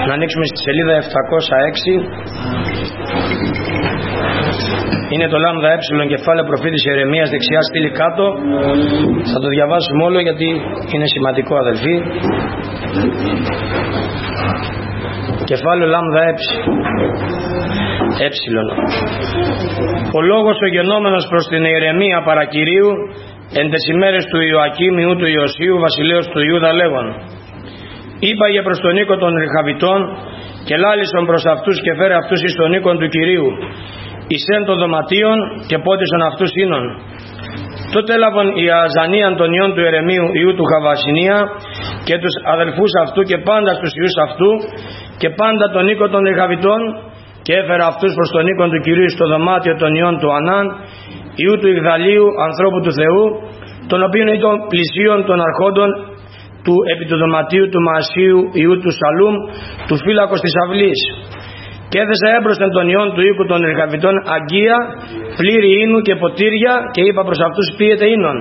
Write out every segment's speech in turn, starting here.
Να ανοίξουμε στη σελίδα 706. Είναι το λάμδα κεφάλαιο προφήτης Ιερεμίας, δεξιά στήλη κάτω. Θα το διαβάσουμε όλο γιατί είναι σημαντικό, αδελφοί. Κεφάλαιο λάμδα Ο λόγος ο γενόμενος προς την Ιερεμία παρακυρίου εν τες ημέρες του Ιωακήμ ιού του Ιωσίου βασιλέως του Ιούδα λέγον: Είπαγε προς τον οίκο των Ρεχαβητών και λάλησον προς αυτούς και φέρε αυτούς εις τον οίκον του Κυρίου εις εν των δωματίων και πότισον αυτούς ίνων. Τότε έλαβαν οι Αζανίαν των ιών του Ιερεμίου ιού του Χαβασινία και τους αδελφούς αυτού και πάντα στους ιούς αυτού και πάντα τον οίκο των Ρεχαβητών και έφερε αυτούς προς τον οίκον του Κυρίου στο δωμάτιο των ιών του Ανάν ιού του Ιγδαλίου ανθρώπου του Θεού, τον οποίον ήταν πλησίων των αρχόντων του επί του δωματίου του Μασίου ιού του Σαλούμ του φύλακος της αυλής, και έθεσα έμπροσθεν των ιών του οίκου των Ρεχαβητών αγκία πλήρη ίνου και ποτήρια και είπα προς αυτούς πίετε ίνων.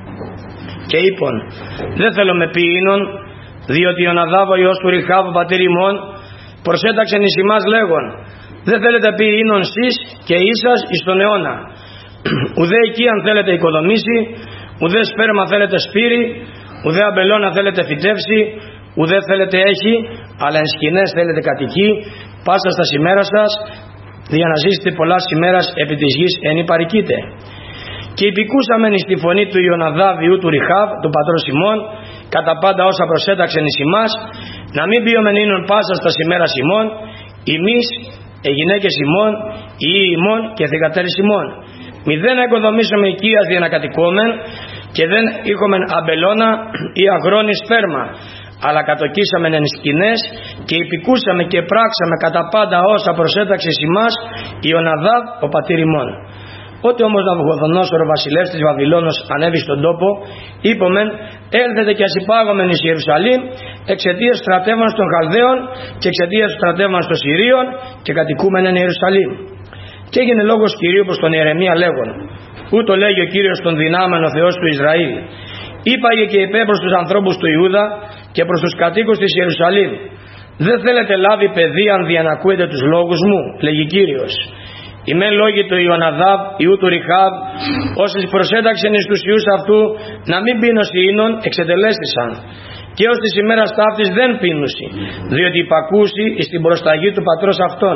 Και είπον: δεν θέλω με πει ίνων, διότι ο Ναδάβ ο ιός του Ριχάβ ο πατήρ ημών προσέταξεν εις ημάς λέγον: δεν θέλετε πει ίνων σεις και ίσας εις τον αιώνα, ουδέ εκεί αν θέλετε οικοδομήσει, ουδέ σπέρμα θέλετε σπείρει, ουδέ αμπελώνα θέλετε φυτεύσει, ουδέ θέλετε έχει, αλλά εν σκηνές θέλετε κατοικεί, πάσα στα ημέρα σας, για να ζήσετε πολλάς ημέρας επί της γης εν υπαρικείτε. Και υπηκούσαμεν εις τη φωνή του Ιωναδάβ ιού του Ριχάβ, του πατρός ημών, κατά πάντα όσα προσέταξεν εις ημάς, να μην ποιομεν ίνων πάσα στα ημέρας ημών, ημείς, γυναίκες ημών, οι ημών και θυγατέρες ημών. Μη δεν οικοδομήσαμε οικίας για να κατοικόμεν και δεν είχομεν αμπελώνα ή αγρόνι σπέρμα, αλλά κατοκίσαμεν εν σκηνές και υπηκούσαμε και πράξαμε κατά πάντα όσα προσέταξε εις ημάς Ιωναδάβ ο πατήρ ημών. Ότε όμως Ναβουχοδονόσορ ο βασιλεύς της Βαβυλώνος ανέβη στον τόπο, είπομεν: έλθετε και ας υπάγομεν εις Ιερουσαλήμ εξαιτίας στρατεύματος των Χαλδαίων και εξαιτίας στρατεύματος των Συρίων και κατοικούμεν εν Ιερουσαλήμ. Και έγινε λόγος Κυρίου προς τον Ιερεμία λέγον: ούτω λέγει ο Κύριος των δυνάμεων ο Θεός του Ισραήλ. Είπαγε και είπε προς τους ανθρώπους του Ιούδα και προς τους κατοίκους της Ιερουσαλήμ: δεν θέλετε λάβει παιδείαν δια να ακούετε τους λόγους μου, λέγει Κύριος. Οι μεν λόγοι του Ιωναδάβ ιού του Ριχάβ, όσοι προσέταξεν εις τους ιούς αυτού να μην πίνωσι ίνων, εξετελέστησαν. Και ως της ημέρας ταύτης δεν πίνουσι, διότι υπακούσι εις την προσταγή του πατρός αυτών.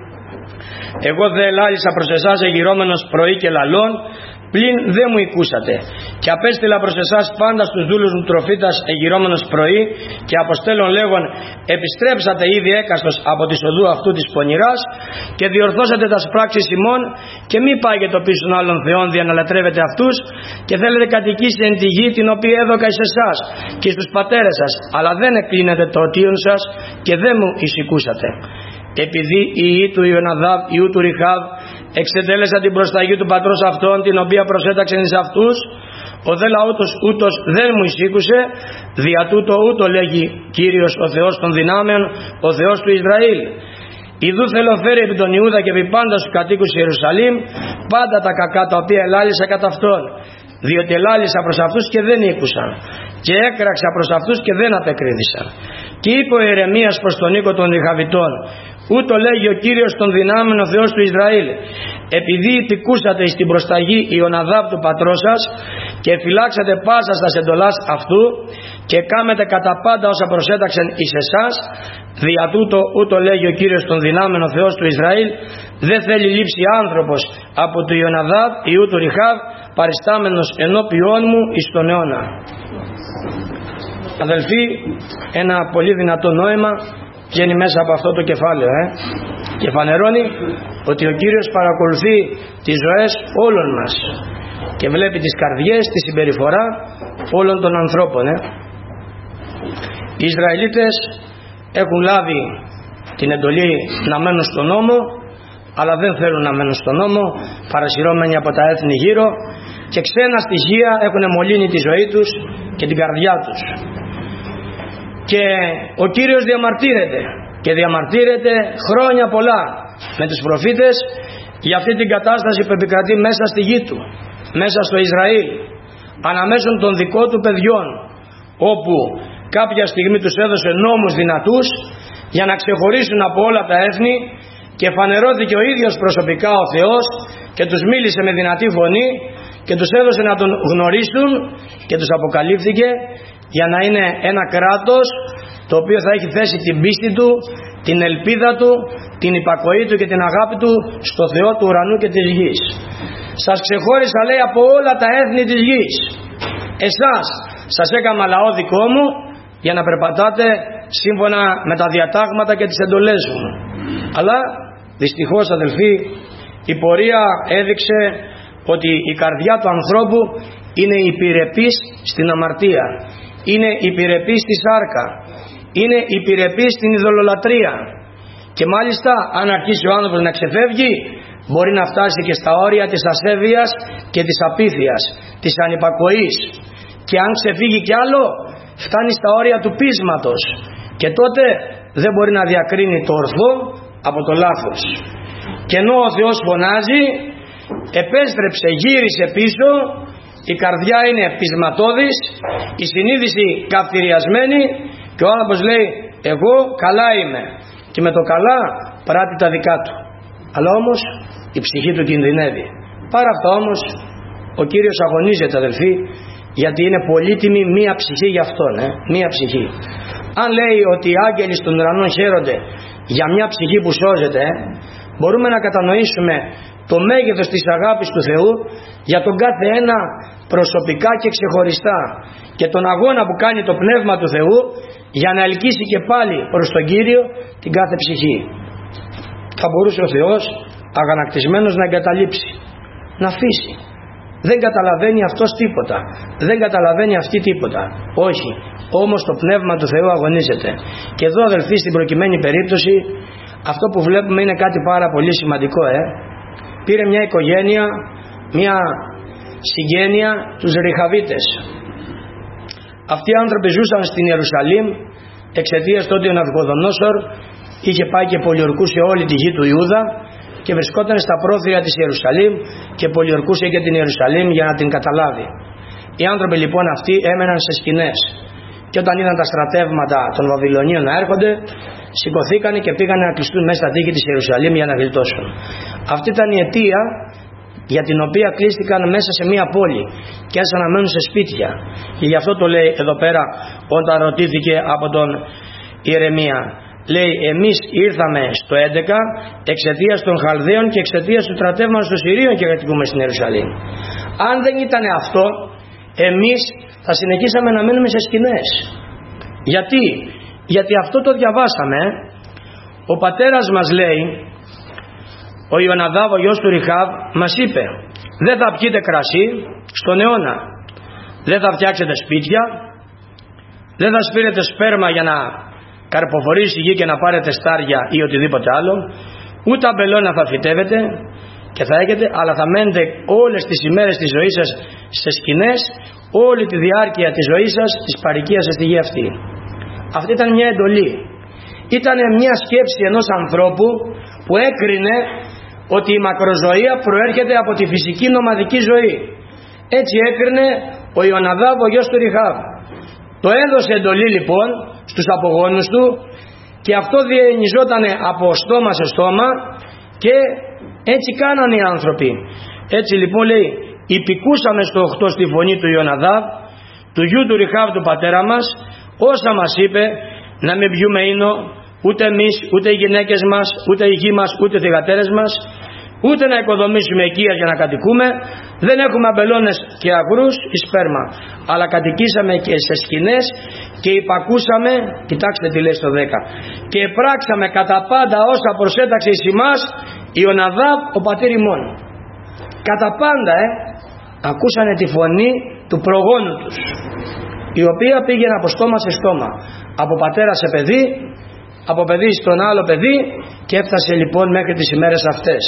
Εγώ δε ελάλησα προς εσάς εγυρώμενος πρωί και λαλών, πλην δεν μου οικούσατε, και απέστειλα προς εσάς πάντα στους δούλους μου τροφήτας εγυρώμενος πρωί και αποστέλων λέγον: επιστρέψατε ήδη έκαστος από τη οδού αυτού της πονηράς και διορθώσατε τα πράξεις ημών και μη πάγετε πίσω άλλων θεών δια να λατρεύετε αυτούς και θέλετε κατοικήσει εν τη γη την οποία έδωκα εις εσάς και στους πατέρες σας, αλλά δεν εκκλίνετε το οτίον σας και δεν μου εισηκούσατε. Επειδή οι ιοί του Ιωναδάβ ιού του Ριχάβ εξετέλεσαν την προσταγή του πατρός αυτών, την οποία προσέταξαν εις αυτούς, ο δε λαούτος ούτως δεν μου εισήκουσε, δια τούτο ούτω λέγει Κύριος ο Θεός των δυνάμεων, ο Θεός του Ισραήλ. Ιδού θέλω φέρει επί τον Ιούδα και επί πάντα στους κατοίκους Ιερουσαλήμ πάντα τα κακά τα οποία ελάλησα κατά αυτόν, διότι ελάλησα προς αυτούς και δεν ήκουσαν και έκραξα προς αυτούς και δεν απεκρίθησαν. Και είπε ο Ιερεμίας προς τον οίκο των Ρεχαβητών: ούτω λέγει ο Κύριος των δυνάμεων ο Θεός του Ισραήλ, επειδή υπηκούσατε εις την προσταγή Ιωναδάβ του πατρός σας και φυλάξατε πάσα στα εντολάς αυτού και κάμετε κατά πάντα όσα προσέταξαν εις εσάς, δια τούτο ούτω λέγει ο Κύριος των δυνάμεων ο Θεός του Ισραήλ, δεν θέλει λείψει άνθρωπος από του Ιωναδάβ ιού του Ριχάβ παριστάμενος ενώπιόν μου εις τον αιώνα. Αδελφοί, ένα πολύ δυνατό νόημα βγαίνει μέσα από αυτό το κεφάλαιο και φανερώνει ότι ο Κύριος παρακολουθεί τις ζωές όλων μας και βλέπει τις καρδιές, τη συμπεριφορά όλων των ανθρώπων. Οι Ισραηλίτες έχουν λάβει την εντολή να μένουν στον νόμο, αλλά δεν θέλουν να μένουν στον νόμο, παρασυρώμενοι από τα έθνη γύρω, και ξένα στοιχεία έχουν μολύνει τη ζωή τους και την καρδιά τους. Και ο Κύριος διαμαρτύρεται χρόνια πολλά με τους προφήτες για αυτή την κατάσταση που επικρατεί μέσα στη γη του, μέσα στο Ισραήλ, αναμέσων των δικών του παιδιών, όπου κάποια στιγμή τους έδωσε νόμους δυνατούς για να ξεχωρίσουν από όλα τα έθνη, και φανερώθηκε ο ίδιος προσωπικά ο Θεός και τους μίλησε με δυνατή φωνή και τους έδωσε να τον γνωρίσουν και τους αποκαλύφθηκε για να είναι ένα κράτος το οποίο θα έχει θέσει την πίστη του, την ελπίδα του, την υπακοή του και την αγάπη του στο Θεό του ουρανού και της γης. Σας ξεχώρισα, λέει, από όλα τα έθνη της γης. Εσάς σας έκανα λαό δικό μου για να περπατάτε σύμφωνα με τα διατάγματα και τις εντολές μου. Αλλά δυστυχώς, αδελφοί, η πορεία έδειξε ότι η καρδιά του ανθρώπου είναι υπηρεπής στην αμαρτία, είναι υπηρεπής στη σάρκα, είναι υπηρεπής στην ειδωλολατρία, και μάλιστα αν αρχίσει ο άνθρωπος να ξεφεύγει, μπορεί να φτάσει και στα όρια της ασέβειας και της απίθειας, της ανυπακοής, και αν ξεφύγει κι άλλο φτάνει στα όρια του πείσματος, και τότε δεν μπορεί να διακρίνει το ορθό από το λάθος. Και ενώ ο Θεός φωνάζει, επέστρεψε, γύρισε πίσω, η καρδιά είναι πεισματώδης, η συνείδηση καυτηριασμένη, και ο άνθρωπος λέει εγώ καλά είμαι, και με το καλά πράττει τα δικά του, αλλά όμως η ψυχή του κινδυνεύει. Παρά αυτά όμως ο Κύριος αγωνίζεται, αδελφοί, γιατί είναι πολύτιμη μία ψυχή για αυτόν, μία ψυχή. Αν λέει ότι οι άγγελοι στον ουρανό χαίρονται για μια ψυχή που σώζεται, μπορούμε να κατανοήσουμε το μέγεθος της αγάπης του Θεού για τον κάθε ένα προσωπικά και ξεχωριστά, και τον αγώνα που κάνει το Πνεύμα του Θεού για να ελκύσει και πάλι προς τον Κύριο την κάθε ψυχή. Θα μπορούσε ο Θεός αγανακτισμένος να εγκαταλείψει, να αφήσει. Δεν καταλαβαίνει αυτός τίποτα, δεν καταλαβαίνει αυτή τίποτα. Όχι, όμως το Πνεύμα του Θεού αγωνίζεται. Και εδώ, αδελφοί, στην προκειμένη περίπτωση αυτό που βλέπουμε είναι κάτι πάρα πολύ σημαντικό. Πήρε μια οικογένεια, μια συγγένεια, τους Ριχαβίτες. Αυτοί οι άνθρωποι ζούσαν στην Ιερουσαλήμ εξαιτίας του ότι ο Ναβουχοδονόσορ είχε πάει και πολιορκούσε όλη τη γη του Ιούδα και βρισκόταν στα πρόθυρα της Ιερουσαλήμ και πολιορκούσε και την Ιερουσαλήμ για να την καταλάβει. Οι άνθρωποι λοιπόν αυτοί έμεναν σε σκηνές, και όταν είδαν τα στρατεύματα των Βαβυλωνίων να έρχονται, σηκωθήκανε και πήγανε να κλειστούν μέσα στα τείχη της Ιερουσαλήμ για να γλιτώσουν. Αυτή ήταν η αιτία για την οποία κλείστηκαν μέσα σε μία πόλη και άρχισαν να μένουν σε σπίτια. Και γι' αυτό το λέει εδώ πέρα όταν ρωτήθηκε από τον Ιερεμία. Λέει, εμείς ήρθαμε στο 11 εξαιτίας των Χαλδαίων και εξαιτίας του στρατεύματος των Συρίων και κατοικούμε στην Ιερουσαλήμ. Αν δεν ήταν αυτό, εμείς θα συνεχίσαμε να μένουμε σε σκηνές. Γιατί αυτό το διαβάσαμε. Ο πατέρας μας, λέει, ο Ιωναδάβ, ο γιος του Ριχάβ, μας είπε, δεν θα πιείτε κρασί στον αιώνα, δεν θα φτιάξετε σπίτια, δεν θα σπείρετε σπέρμα για να καρποφορήσει η γη και να πάρετε στάρια ή οτιδήποτε άλλο, ούτε αμπελώνα θα φυτεύετε και θα έχετε, αλλά θα μένετε όλες τις ημέρες της ζωής σας σε σκηνές, όλη τη διάρκεια της ζωής σας, της παροικίας σας στη γη αυτή. Αυτή ήταν μια εντολή. Ήταν μια σκέψη ενός ανθρώπου που έκρινε ότι η μακροζωία προέρχεται από τη φυσική νομαδική ζωή. Έτσι έκρινε ο Ιωναδάβ, ο γιος του Ριχάβ. Το έδωσε εντολή λοιπόν στους απογόνους του, και αυτό διενιζόταν από στόμα σε στόμα, και έτσι κάνανε οι άνθρωποι. Έτσι λοιπόν λέει, υπηκούσαμε στο 8 στη φωνή του Ιωναδάβ, του γιου του Ριχάβ του πατέρα μας, όσα μας είπε, να μην πιούμε ίνο, ούτε εμείς, ούτε οι γυναίκες μας, ούτε οι γη μας, ούτε οι θυγατέρες μας, ούτε να οικοδομήσουμε οικία για να κατοικούμε, δεν έχουμε αμπελώνες και αγρούς ή σπέρμα, αλλά κατοικήσαμε και σε σκηνές και υπακούσαμε, κοιτάξτε τι λέει στο 10, και πράξαμε κατά πάντα όσα προσέταξε εις ημάς Ιωναδάβ ο πατήρ ημών. Κατά πάντα ακούσανε τη φωνή του προγόνου τους, η οποία πήγαινε από στόμα σε στόμα, από πατέρα σε παιδί, από παιδί στον άλλο παιδί, και έφτασε λοιπόν μέχρι τις ημέρες αυτές.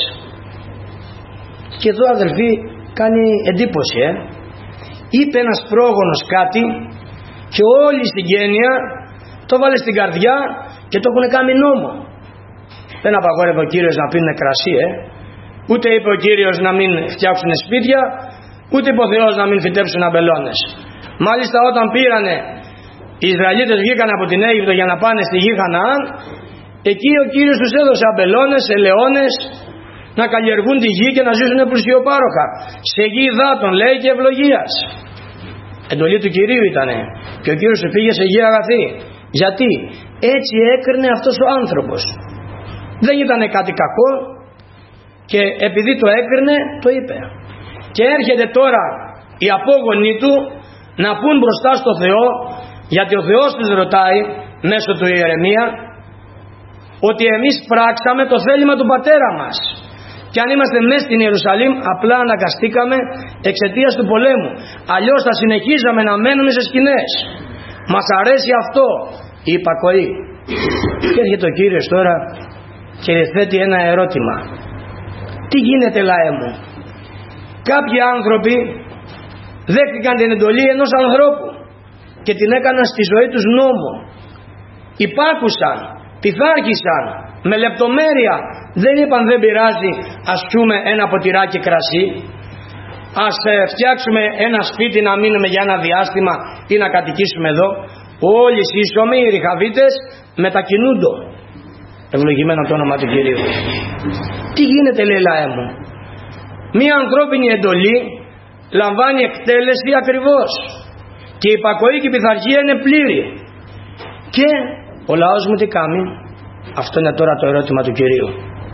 Και εδώ, αδελφοί, κάνει εντύπωση. Είπε ένας πρόγονος κάτι και όλη η συγγένεια το βάλε στην καρδιά και το έχουν κάνει νόμο. Δεν απαγόρευε ο Κύριος να πίνουν κρασί, ούτε είπε ο Κύριος να μην φτιάξουν σπίτια, ούτε είπε ο Θεός να μην φυτέψουν αμπελώνες. Μάλιστα όταν πήρανε οι Ισραηλίτες, βγήκαν από την Αίγυπτο για να πάνε στη γη Χαναάν, Εκεί ο Κύριος τους έδωσε αμπελώνες, ελαιώνες, να καλλιεργούν τη γη και να ζήσουν πλουσιοπάροχα. Σε γη υδάτων, λέει, και ευλογίας. Εντολή του Κυρίου ήτανε. Και ο Κύριος του πήγε σε γη αγαθή. Γιατί? Έτσι έκρινε αυτός ο άνθρωπος. Δεν ήταν κάτι κακό και επειδή το έκρινε, το είπε. Και έρχεται τώρα οι απόγονοι του να πούν μπροστά στο Θεό, γιατί ο Θεός τους ρωτάει μέσω του Ιερεμία, ότι εμείς πράξαμε το θέλημα του πατέρα μας. Και αν είμαστε μέσα στην Ιερουσαλήμ, απλά αναγκαστήκαμε εξαιτίας του πολέμου. Αλλιώς θα συνεχίζαμε να μένουμε σε σκηνές. Μας αρέσει αυτό, η υπακοή. Και έρχεται ο Κύριος τώρα και θέτει ένα ερώτημα. Τι γίνεται, λαέ μου? Κάποιοι άνθρωποι δέχτηκαν την εντολή ενός ανθρώπου και την έκαναν στη ζωή τους νόμο. Υπάκουσαν, πειθάρχησαν με λεπτομέρεια. Δεν είπαν δεν πειράζει, ας πιούμε ένα ποτηράκι κρασί, ας φτιάξουμε ένα σπίτι να μείνουμε για ένα διάστημα ή να κατοικήσουμε εδώ. Όλοι σύσσωμοι, οι Ριχαβίτες, μετακινούντο. Ευλογημένο το όνομα του Κυρίου. Τι γίνεται, λέει, λαέ μου? Μία ανθρώπινη εντολή λαμβάνει εκτέλεση ακριβώς και η υπακοή και η πειθαρχία είναι πλήρη. Και ο λαός μου τι κάνει? Αυτό είναι τώρα το ερώτημα του Κυρίου.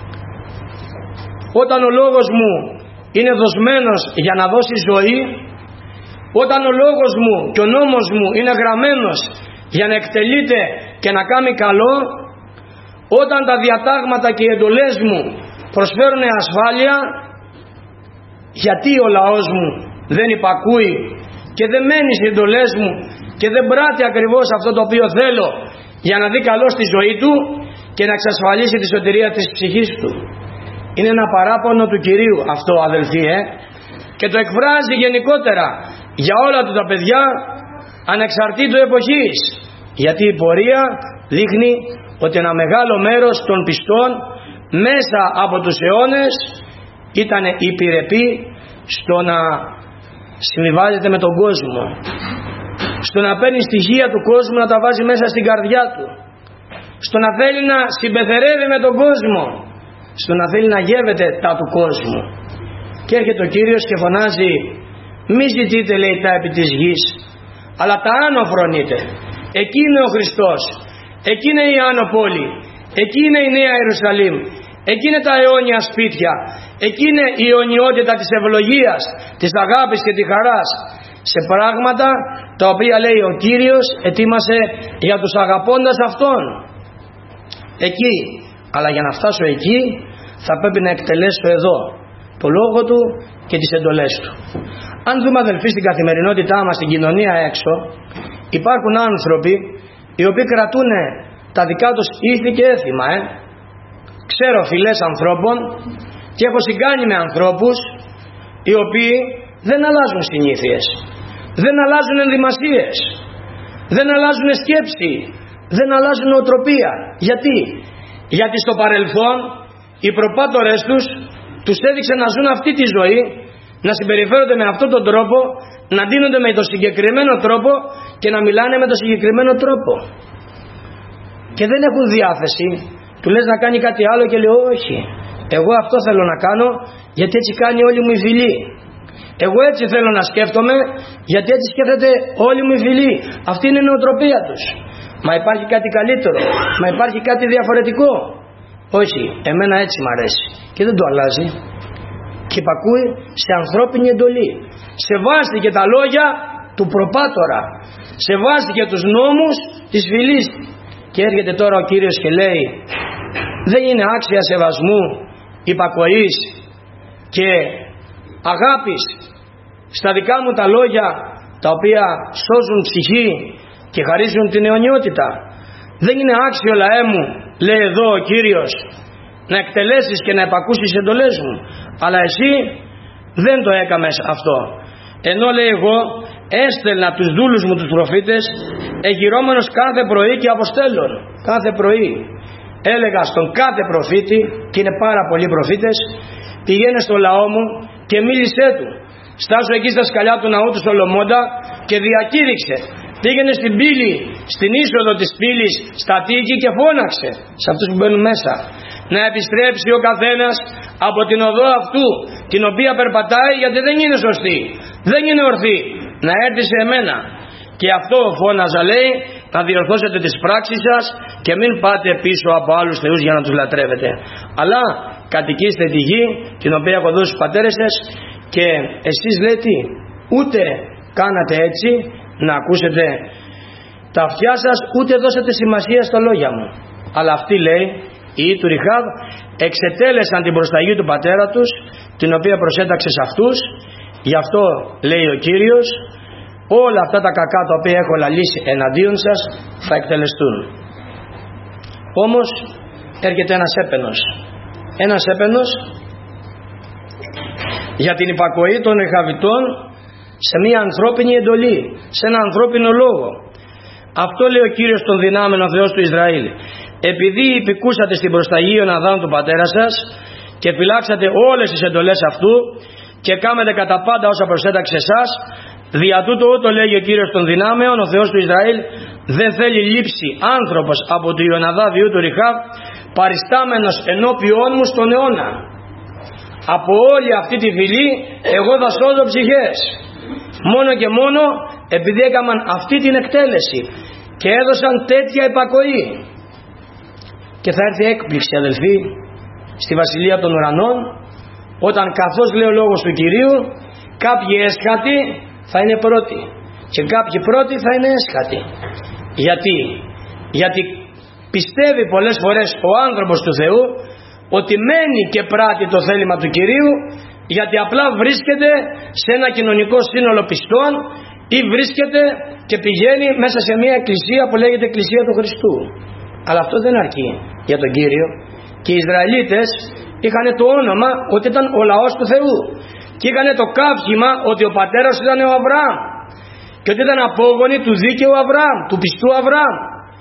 Όταν ο λόγος μου είναι δοσμένος για να δώσει ζωή, όταν ο λόγος μου και ο νόμος μου είναι γραμμένος για να εκτελείται και να κάνει καλό, όταν τα διατάγματα και οι εντολές μου προσφέρουν ασφάλεια, γιατί ο λαός μου δεν υπακούει και δεν μένει στις εντολές μου και δεν πράττει ακριβώς αυτό το οποίο θέλω για να δει καλό στη ζωή του και να εξασφαλίσει τη σωτηρία της ψυχής του? Είναι ένα παράπονο του Κυρίου αυτό, αδελφοί, και το εκφράζει γενικότερα για όλα του τα παιδιά ανεξαρτήτου εποχής, γιατί η πορεία δείχνει ότι ένα μεγάλο μέρος των πιστών μέσα από τους αιώνες ήταν υπηρετή στο να συμβιβάζεται με τον κόσμο, στο να παίρνει στοιχεία του κόσμου να τα βάζει μέσα στην καρδιά του, στο να θέλει να συμπεθερεύει με τον κόσμο, στο να θέλει να γεύεται τα του κόσμου. Και έρχεται ο Κύριος και φωνάζει, μη ζητείτε, λέει, τα επί της γης, αλλά τα άνω φρονείτε. Εκεί είναι ο Χριστός, εκεί είναι η άνω πόλη, εκεί είναι η Νέα Ιερουσαλήμ, εκεί είναι τα αιώνια σπίτια, εκεί είναι η αιωνιότητα της ευλογίας, της αγάπης και της χαράς, σε πράγματα τα οποία, λέει, ο Κύριος ετοίμασε για τους αγαπώντας Αυτόν. Εκεί. Αλλά για να φτάσω εκεί θα πρέπει να εκτελέσω εδώ το λόγο του και τις εντολές του. Αν δούμε, αδελφοί, στην καθημερινότητά μας, στην κοινωνία έξω, υπάρχουν άνθρωποι οι οποίοι κρατούν τα δικά τους ήθη και έθιμα. Ξέρω φυλές ανθρώπων και έχω συγκάνει με ανθρώπους οι οποίοι δεν αλλάζουν συνήθειες, δεν αλλάζουν ενδυμασίες, δεν αλλάζουν σκέψη, δεν αλλάζουν νοοτροπία. Γιατί στο παρελθόν οι προπάτορες τους έδειξαν να ζουν αυτή τη ζωή, να συμπεριφέρονται με αυτόν τον τρόπο, να ντύνονται με τον συγκεκριμένο τρόπο και να μιλάνε με τον συγκεκριμένο τρόπο. Και δεν έχουν διάθεση. Του λες να κάνει κάτι άλλο και λέει όχι, εγώ αυτό θέλω να κάνω γιατί έτσι κάνει όλη μου η φυλή. Εγώ έτσι θέλω να σκέφτομαι γιατί έτσι σκέφτεται όλη μου η φυλή. Αυτή είναι η νοοτροπία τους. Μα υπάρχει κάτι καλύτερο? Μα υπάρχει κάτι διαφορετικό? Όχι, εμένα έτσι μ' αρέσει. Και δεν το αλλάζει. Και υπακούει σε ανθρώπινη εντολή. Σεβάστηκε τα λόγια του προπάτορα. Σεβάστηκε τους νόμους της φυλής. Και έρχεται τώρα ο Κύριος και λέει, δεν είναι άξια σεβασμού, υπακοής και αγάπης στα δικά μου τα λόγια, τα οποία σώζουν ψυχή και χαρίζουν την αιωνιότητα? Δεν είναι άξιο, λαέ μου, λέει εδώ ο Κύριος, να εκτελέσεις και να επακούσεις εντολές μου? Αλλά εσύ δεν το έκαμες αυτό. Ενώ, λέει, εγώ έστελνα τους δούλους μου τους προφήτες εγυρώμενος κάθε πρωί και αποστέλλων. Κάθε πρωί έλεγα στον κάθε προφήτη, και είναι πάρα πολλοί προφήτες, πηγαίνε στο λαό μου και μίλησέ του. Στάσου εκεί στα σκαλιά του ναού του Σολομώντα και διακήρυξε. Πήγαινε στην πύλη στην είσοδο της πύλης στα τείχη και φώναξε σε αυτούς που μπαίνουν μέσα να επιστρέψει ο καθένας από την οδό αυτού την οποία περπατάει, γιατί δεν είναι σωστή, δεν είναι ορθή, να έρθει σε εμένα. Και αυτό φώναζα, λέει, να διορθώσετε τις πράξεις σας και μην πάτε πίσω από άλλους θεούς για να τους λατρεύετε, αλλά κατοικήστε τη γη την οποία έχω δώσει στους πατέρες σας. Και εσείς, λέει, τι, ούτε κάνατε έτσι να ακούσετε τα αυτιά σας, ούτε δώσατε σημασία στα λόγια μου. Αλλά αυτοί, λέει, οι ιοί του Ριχάβ εξετέλεσαν την προσταγή του πατέρα τους, την οποία προσέταξε σε αυτούς. Γι' αυτό, λέει ο Κύριος, όλα αυτά τα κακά τα οποία έχω λαλήσει εναντίον σας θα εκτελεστούν. Όμως έρχεται ένας έπαινος. Ένας έπαινος για την υπακοή των Ριχαβιτών σε μια ανθρώπινη εντολή, σε ένα ανθρώπινο λόγο. Αυτό λέει ο Κύριος των δυνάμεων, ο Θεός του Ισραήλ. Επειδή υπηκούσατε στην προσταγή των Αδάμ του πατέρα σας και φυλάξατε όλες τις εντολές αυτού και κάμετε κατά πάντα όσα προσέταξε εσάς, δια τούτο ούτω λέγει ο Κύριος των δυνάμεων, ο Θεός του Ισραήλ, δεν θέλει λείψει άνθρωπος από του Ιωναδά διού του Ριχάβ παριστάμενος ενώπιόν μου στον αιώνα. Από όλη αυτή τη φυλή εγώ θα σώζω ψυχές, μόνο και μόνο επειδή έκαναν αυτή την εκτέλεση και έδωσαν τέτοια υπακοή. Και θα έρθει έκπληξη, αδελφοί, στη βασιλεία των ουρανών, όταν, καθώς λέει ο λόγος του Κυρίου, κάποιοι έσχατοι θα είναι πρώτοι και κάποιοι πρώτοι θα είναι έσχατοι. Γιατί πιστεύει πολλές φορές ο άνθρωπος του Θεού ότι μένει και πράττει το θέλημα του Κυρίου, γιατί απλά βρίσκεται σε ένα κοινωνικό σύνολο πιστών ή βρίσκεται και πηγαίνει μέσα σε μια εκκλησία που λέγεται Εκκλησία του Χριστού. Αλλά αυτό δεν αρκεί για τον Κύριο. Και οι Ισραηλίτες είχαν το όνομα ότι ήταν ο λαός του Θεού και είχαν το καύχημα ότι ο πατέρας ήταν ο Αβραάμ και ότι ήταν απόγονοι του δίκαιου Αβραάμ, του πιστού Αβραάμ.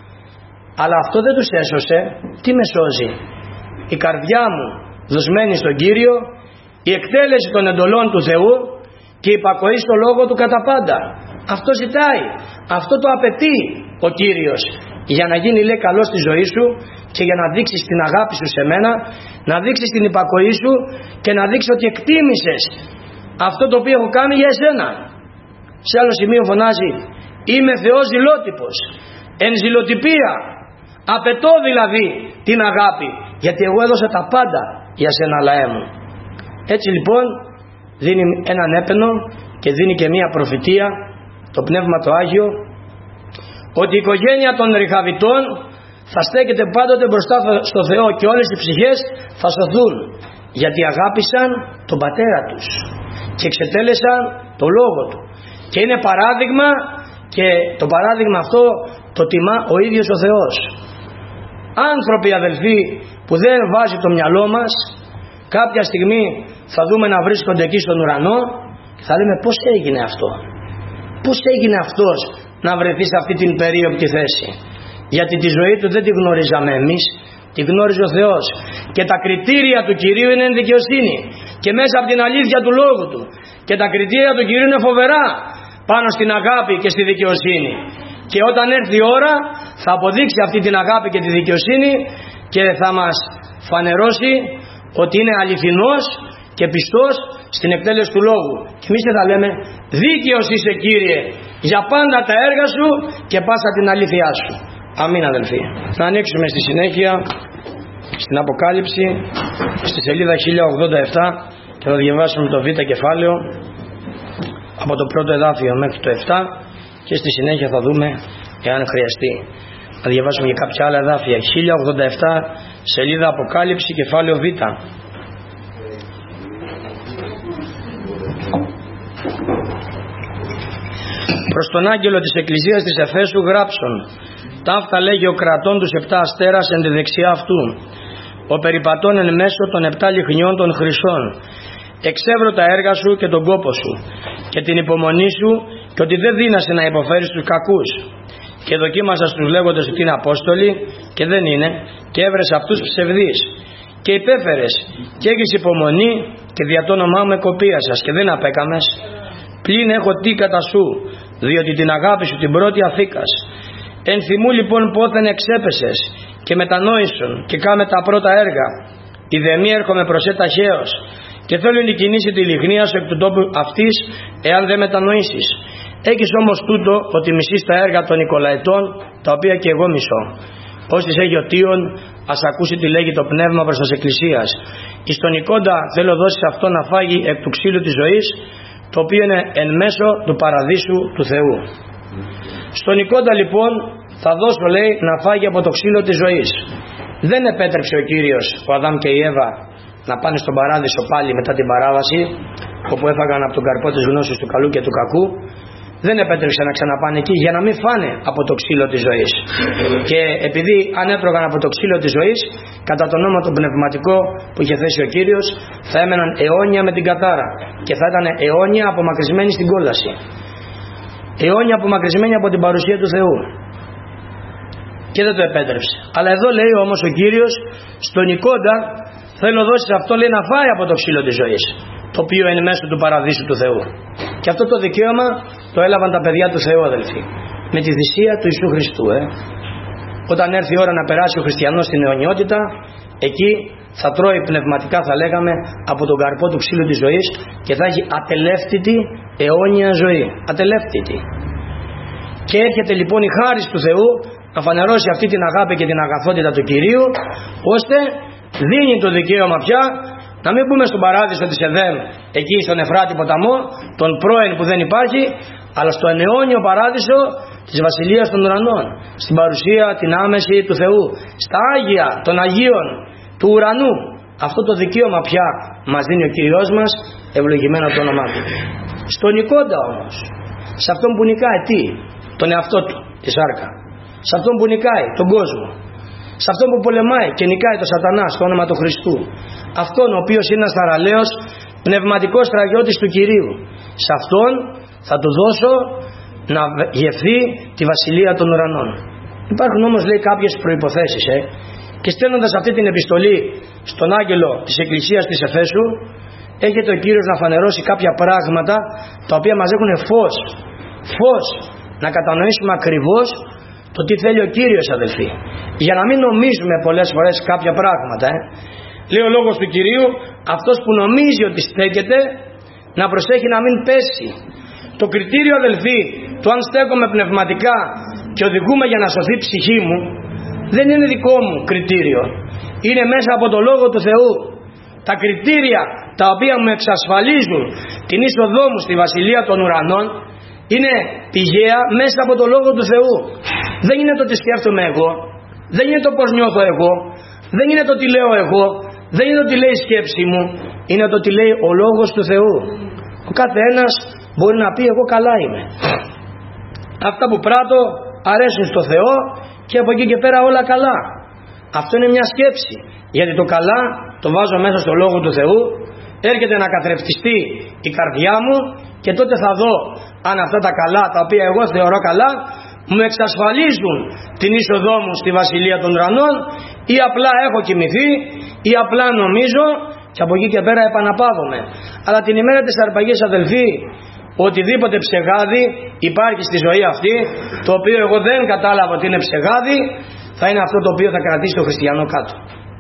Αλλά αυτό δεν τους έσωσε. Τι με σώζει? Η καρδιά μου δοσμένη στον Κύριο, η εκτέλεση των εντολών του Θεού και η υπακοή στο λόγο του κατά πάντα. Αυτό ζητάει, αυτό το απαιτεί ο Κύριος, για να γίνει, λέει, καλό στη ζωή σου και για να δείξεις την αγάπη σου σε μένα, να δείξεις την υπακοή σου και να δείξεις ότι εκτίμησες αυτό το οποίο έχω κάνει για εσένα. Σε άλλο σημείο φωνάζει, είμαι Θεός ζηλότυπος, εν ζηλοτυπία, απαιτώ δηλαδή την αγάπη, γιατί εγώ έδωσα τα πάντα για σένα, λαέ μου. Έτσι λοιπόν δίνει έναν έπαινο και δίνει και μία προφητεία το Πνεύμα το Άγιο, ότι η οικογένεια των Ριχαβιτών θα στέκεται πάντοτε μπροστά στο Θεό και όλες οι ψυχές θα σωθούν, γιατί αγάπησαν τον πατέρα τους και εξετέλεσαν το λόγο του. Και είναι παράδειγμα, και το παράδειγμα αυτό το τιμά ο ίδιος ο Θεός. Άνθρωποι, αδελφοί, που δεν βάζει το μυαλό μας, κάποια στιγμή θα δούμε να βρίσκονται εκεί στον ουρανό και θα λέμε πώς έγινε αυτό, πώς έγινε αυτός να βρεθεί σε αυτή την περίοπτη θέση. Γιατί τη ζωή του δεν τη γνωρίζαμε εμείς, τη γνώριζε ο Θεός. Και τα κριτήρια του Κυρίου είναι δικαιοσύνη και μέσα από την αλήθεια του λόγου του. Και τα κριτήρια του Κυρίου είναι φοβερά πάνω στην αγάπη και στη δικαιοσύνη. Και όταν έρθει η ώρα θα αποδείξει αυτή την αγάπη και τη δικαιοσύνη και θα μας φανερώσει ότι είναι αληθινός και πιστός στην εκτέλεση του λόγου. Και εμείς θα λέμε, δίκαιος είσαι, Κύριε, για πάντα τα έργα σου και πάσα την αλήθειά σου. Αμήν, αδελφοί. Να ανοίξουμε στη συνέχεια στην Αποκάλυψη στη σελίδα 1087 και θα διαβάσουμε το Β κεφάλαιο από το πρώτο εδάφιο μέχρι το 7 και στη συνέχεια θα δούμε εάν χρειαστεί θα διαβάσουμε και κάποια άλλα εδάφια. 1087 σελίδα Αποκάλυψη κεφάλαιο Β. Προς τον άγγελο της Εκκλησίας της Εφέσου γράψον, ταύτα λέγει ο κρατών τους 7 αστέρας εν τη δεξιά αυτού, ο περιπατών εν μέσω των 7 λιχνιών των χρυσών. Εξεύρω τα έργα σου και τον κόπο σου και την υπομονή σου και ότι δεν δύνασε να υποφέρεις τους κακούς. Και δοκίμασα στους λέγοντες ότι είναι Απόστολοι και δεν είναι, και έβρες αυτούς ψευδείς. Και υπέφερες και έχεις υπομονή και δια το όνομά μου εκοπίασας και δεν απέκαμες. Πλην έχω τι κατά σου, διότι την αγάπη σου την πρώτη αθήκας. Ενθυμού λοιπόν πόθεν εξέπεσες και μετανόησον και κάμε τα πρώτα έργα. Ιδεμή έρχομαι προς ταχαίως και θέλω να κινήσει τη λιχνία σου εκ του τόπου αυτής, εάν δεν μετανοήσεις. Έχεις όμως τούτο ότι μισείς τα έργα των Νικολαετών, τα οποία και εγώ μισώ. Όσοι έχει ο Τίον, ας ακούσει τι λέγει το πνεύμα προς τας εκκλησίας. Εις τον Νικόντα θέλω δώσεις αυτό να φάγει εκ του ξύλου της ζωής, το οποίο είναι εν μέσω του παραδείσου του Θεού. Στον Νικόντα λοιπόν θα δώσω, λέει, να φάγει από το ξύλο της ζωής. Δεν επέτρεψε ο Κύριος, ο Αδάμ και η Εύα, να πάνε στον παράδεισο πάλι μετά την παράβαση, όπου έφαγαν από τον καρπό της γνώσης του καλού και του κακού. Δεν επέτρεψε να ξαναπάνε εκεί για να μην φάνε από το ξύλο της ζωής. Και επειδή αν έτρωγαν από το ξύλο της ζωής, κατά τον νόμο τον πνευματικό που είχε θέσει ο Κύριος, θα έμεναν αιώνια με την κατάρα και θα ήταν αιώνια απομακρυσμένοι στην κόλαση, αιώνια απομακρυσμένοι από την παρουσία του Θεού. Και δεν το επέτρεψε. Αλλά εδώ λέει όμως ο Κύριος, στον Νικόντα θέλω δώσεις αυτό, λέει, να φάει από το ξύλο της ζωής, το οποίο είναι μέσω του παραδείσου του Θεού. Και αυτό το δικαίωμα το έλαβαν τα παιδιά του Θεού, αδελφοί, με τη θυσία του Ιησού Χριστού. Όταν έρθει η ώρα να περάσει ο χριστιανός στην αιωνιότητα, εκεί θα τρώει πνευματικά, θα λέγαμε, από τον καρπό του ξύλου της ζωής και θα έχει ατελεύτητη αιώνια ζωή. Ατελεύτητη. Και έρχεται λοιπόν η χάρις του Θεού να φανερώσει αυτή την αγάπη και την αγαθότητα του Κυρίου, ώστε δίνει το δικαίωμα πια να μην πούμε στον παράδεισο της Εδέμ, εκεί στον Εφράτη ποταμό, τον πρώην που δεν υπάρχει, αλλά στον αιώνιο παράδεισο της Βασιλείας των Ουρανών, στην παρουσία την άμεση του Θεού, στα Άγια των Αγίων του ουρανού. Αυτό το δικαίωμα πια μας δίνει ο Κύριος μας, ευλογημένο το όνομά του. Στον Νικόντα όμως, σε αυτόν που νικάει τι? Τον εαυτό του, τη σάρκα. Σε αυτόν που νικάει τον κόσμο. Σε αυτόν που πολεμάει και νικάει τον Σατανά στο όνομα του Χριστού. Αυτόν ο οποίος είναι ένας θαραλέος πνευματικός στρατιώτης του Κυρίου. Σε αυτόν θα του δώσω να γευθεί τη Βασιλεία των Ουρανών. Υπάρχουν όμως, λέει, κάποιες προϋποθέσεις. Και στέλνοντας αυτή την επιστολή στον άγγελο της Εκκλησίας της Εφέσου, έρχεται ο Κύριος να φανερώσει κάποια πράγματα τα οποία μας έχουν φως να κατανοήσουμε ακριβώς το τι θέλει ο Κύριος, αδελφοί, για να μην νομίζουμε πολλές φορές κάποια πράγματα. Λέει ο λόγος του Κυρίου, αυτός που νομίζει ότι στέκεται να προσέχει να μην πέσει. Το κριτήριο, αδελφοί, του αν στέκομαι πνευματικά και οδηγούμε για να σωθεί η ψυχή μου, δεν είναι δικό μου κριτήριο. Είναι μέσα από το Λόγο του Θεού. Τα κριτήρια τα οποία μου εξασφαλίζουν την είσοδό μου στη Βασιλεία των Ουρανών είναι πηγαία μέσα από το Λόγο του Θεού. Δεν είναι το τι σκέφτομαι εγώ, δεν είναι το πως νιώθω εγώ, δεν είναι το τι λέω εγώ, δεν είναι το τι λέει η σκέψη μου, είναι το τι λέει ο Λόγος του Θεού. Ο κάθε ένας μπορεί να πει εγώ καλά είμαι. Αυτά που πράττω αρέσουν στο Θεό και από εκεί και πέρα όλα καλά. Αυτό είναι μια σκέψη, γιατί το καλά το βάζω μέσα στο Λόγο του Θεού, έρχεται να καθρεφτιστεί η καρδιά μου και τότε θα δω αν αυτά τα καλά τα οποία εγώ θεωρώ καλά μου εξασφαλίζουν την είσοδό μου στη Βασιλεία των Ουρανών ή απλά έχω κοιμηθεί ή απλά νομίζω και από εκεί και πέρα επαναπαύομαι. Αλλά την ημέρα της αρπαγής, αδελφοί, οτιδήποτε ψεγάδι υπάρχει στη ζωή αυτή, το οποίο εγώ δεν κατάλαβα ότι είναι ψεγάδι, θα είναι αυτό το οποίο θα κρατήσει το χριστιανό κάτω.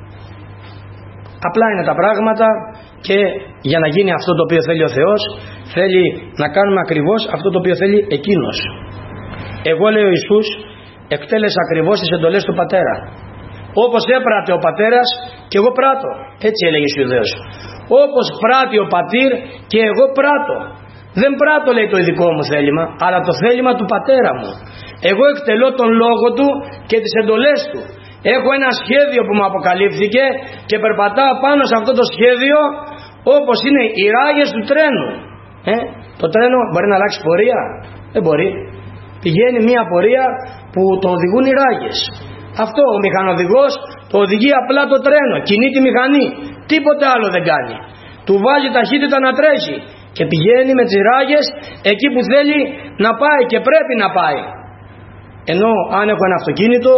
Απλά είναι τα πράγματα και για να γίνει αυτό το οποίο θέλει ο Θεός, θέλει να κάνουμε ακριβώς αυτό το οποίο θέλει Εκείνος. Εγώ, λέει ο Ιησούς, εκτέλεσα ακριβώς τις εντολές του Πατέρα. Όπως έπρατε ο Πατέρας και εγώ πράττω. Έτσι έλεγε ο Ιουδαίος. Όπως πράττει ο Πατήρ και εγώ πράττω. Δεν πράττω, λέει, το ειδικό μου θέλημα, αλλά το θέλημα του Πατέρα μου. Εγώ εκτελώ τον λόγο του και τις εντολές του. Έχω ένα σχέδιο που μου αποκαλύφθηκε και περπατάω πάνω σε αυτό το σχέδιο όπως είναι οι ράγες του τρένου. Το τρένο μπορεί να αλλάξει πορεία? Δεν μπορεί. Πηγαίνει μια πορεία που το οδηγούν οι ράγες. Αυτό ο μηχανοδηγός το οδηγεί απλά το τρένο, κινεί τη μηχανή, τίποτε άλλο δεν κάνει. Του βάζει ταχύτητα να τρέχει και πηγαίνει με τις ράγες εκεί που θέλει να πάει και πρέπει να πάει. Ενώ αν έχω ένα αυτοκίνητο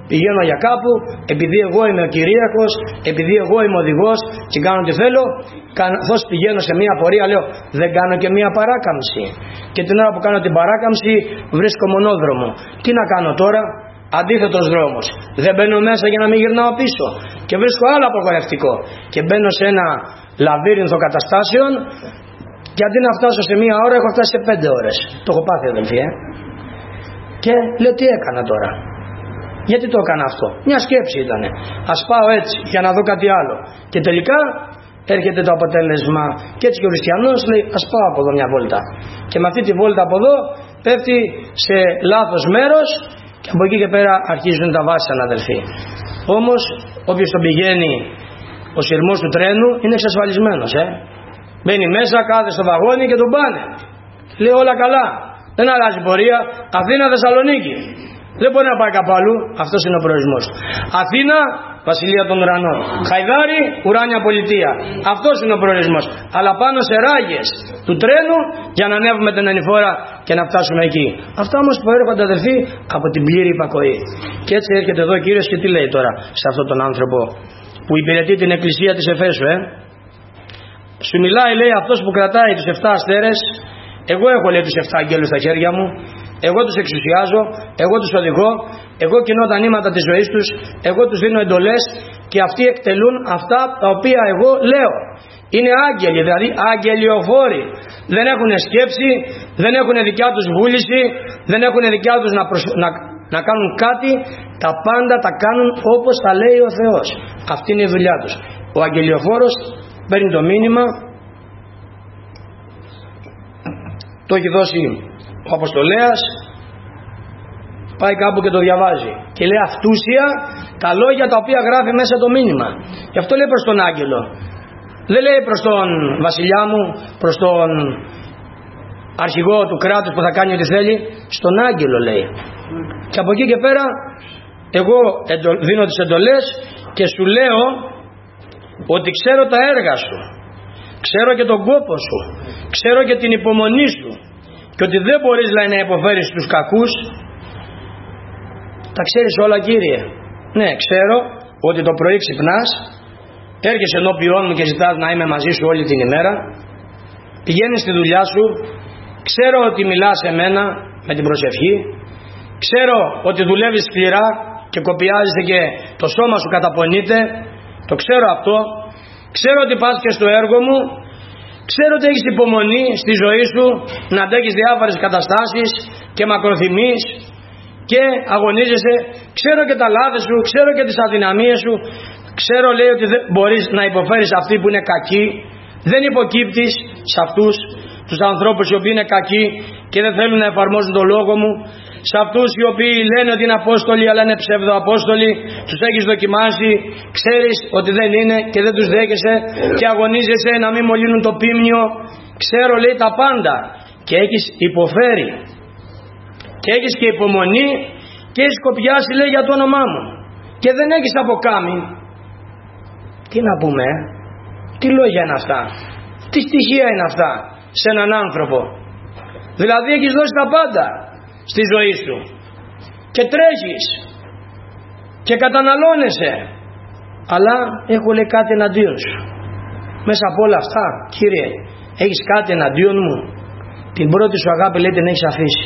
πηγαίνω για κάπου, επειδή εγώ είμαι ο κυρίαρχος, επειδή εγώ είμαι οδηγός και κάνω τι θέλω, καθώς πηγαίνω σε μια πορεία λέω δεν κάνω και μια παράκαμψη. Και την ώρα που κάνω την παράκαμψη βρίσκω μονόδρομο. Τι να κάνω τώρα? Αντίθετος δρόμος. Δεν μπαίνω μέσα για να μην γυρνάω πίσω. Και βρίσκω άλλο απογορευτικό. Και μπαίνω σε ένα λαβύρινθο καταστάσεων και αντί να φτάσω σε μία ώρα έχω φτάσει σε 5 ώρες. Το έχω πάθει αδελφοί. Και λέω τι έκανα τώρα? Γιατί το έκανα αυτό? Μια σκέψη ήταν. Ας πάω έτσι για να δω κάτι άλλο. Και τελικά έρχεται το αποτέλεσμα. Και έτσι και ο χριστιανός λέει ας πάω από εδώ μια βόλτα. Και με αυτή τη βόλτα από εδώ πέφτει σε λάθος μέρος. Και από εκεί και πέρα αρχίζουν τα βάσανα αδελφοί. Όμως όποιος τον πηγαίνει ο σειρμός του τρένου είναι εξασφαλισμένος. Μπαίνει μέσα, κάθεται στο βαγόνι και τον πάνε. Λέει όλα καλά. Δεν αλλάζει πορεία. Αθήνα, Θεσσαλονίκη. Δεν μπορεί να πάει κάπου αλλού. Αυτός είναι ο προορισμός. Αθήνα, βασιλεία των ουρανών. Χαϊδάρι, ουράνια πολιτεία. Αυτός είναι ο προορισμός. Αλλά πάνω σε ράγες του τρένου για να ανέβουμε την ανηφόρα και να φτάσουμε εκεί. Αυτά όμως που έρχονται αδελφοί από την πλήρη υπακοή. Και έτσι έρχεται εδώ ο Κύριος και τι λέει τώρα σε αυτόν τον άνθρωπο που υπηρετεί την εκκλησία της Εφέσου. Σου μιλάει, λέει, αυτός που κρατάει τους 7 αστέρες. Εγώ έχω, λέει, τους 7 αγγέλους στα χέρια μου. Εγώ τους εξουσιάζω, εγώ τους οδηγώ, εγώ κινώ τα νήματα της ζωής τους, εγώ τους δίνω εντολές και αυτοί εκτελούν αυτά τα οποία εγώ λέω. Είναι άγγελοι, δηλαδή αγγελιοφόροι. Δεν έχουν σκέψη, δεν έχουν δικιά τους βούληση, δεν έχουν δικιά τους να κάνουν κάτι. Τα πάντα τα κάνουν όπως τα λέει ο Θεός. Αυτή είναι η δουλειά τους. Ο αγγελιοφόρος παίρνει το μήνυμα, το έχει δώσει ο Αποστολέας, πάει κάπου και το διαβάζει και λέει αυτούσια τα λόγια τα οποία γράφει μέσα το μήνυμα. Γι' αυτό λέει προς τον άγγελο. Δεν λέει προς τον βασιλιά μου, προς τον αρχηγό του κράτους που θα κάνει ό,τι θέλει. Στον άγγελο λέει. Και από εκεί και πέρα εγώ δίνω τις εντολές και σου λέω ότι ξέρω τα έργα σου, ξέρω και τον κόπο σου, ξέρω και την υπομονή σου και ότι δεν μπορείς, λέει, να υποφέρεις τους κακούς. Τα ξέρεις όλα, Κύριε? Ναι, ξέρω ότι το πρωί ξυπνάς, έρχεσαι ενώπιόν μου και ζητάς να είμαι μαζί σου όλη την ημέρα, πηγαίνεις στη δουλειά σου, ξέρω ότι μιλάς σε μένα με την προσευχή, ξέρω ότι δουλεύεις σκληρά και κοπιάζεσαι και το σώμα σου καταπονείται, το ξέρω αυτό, ξέρω ότι πας και στο έργο μου, ξέρω ότι έχεις υπομονή στη ζωή σου να αντέχεις διάφορες καταστάσεις και μακροθυμείς και αγωνίζεσαι, ξέρω και τα λάθη σου, ξέρω και τις αδυναμίες σου, ξέρω, λέει, ότι δεν μπορείς να υποφέρεις αυτοί που είναι κακοί, δεν υποκύπτεις σε αυτούς τους ανθρώπους οι οποίοι είναι κακοί και δεν θέλουν να εφαρμόζουν τον λόγο μου, σε αυτούς οι οποίοι λένε ότι είναι απόστολοι αλλά είναι ψευδοαπόστολοι, τους έχεις δοκιμάσει, ξέρεις ότι δεν είναι και δεν τους δέχεσαι και αγωνίζεσαι να μην μολύνουν το πίμνιο. Ξέρω, λέει, τα πάντα και έχεις υποφέρει και έχεις και υπομονή και έχεις κοπιάσει, λέει, για το όνομά μου και δεν έχεις αποκάμει. Τι να πούμε, τι λόγια είναι αυτά, τι στοιχεία είναι αυτά σε έναν άνθρωπο? Δηλαδή έχεις δώσει τα πάντα στη ζωή σου και τρέχεις και καταναλώνεσαι, αλλά έχω, λέει, κάτι εναντίον σου. Μέσα από όλα αυτά, Κύριε, έχεις κάτι εναντίον μου? Την πρώτη σου αγάπη, λέει, την έχεις αφήσει.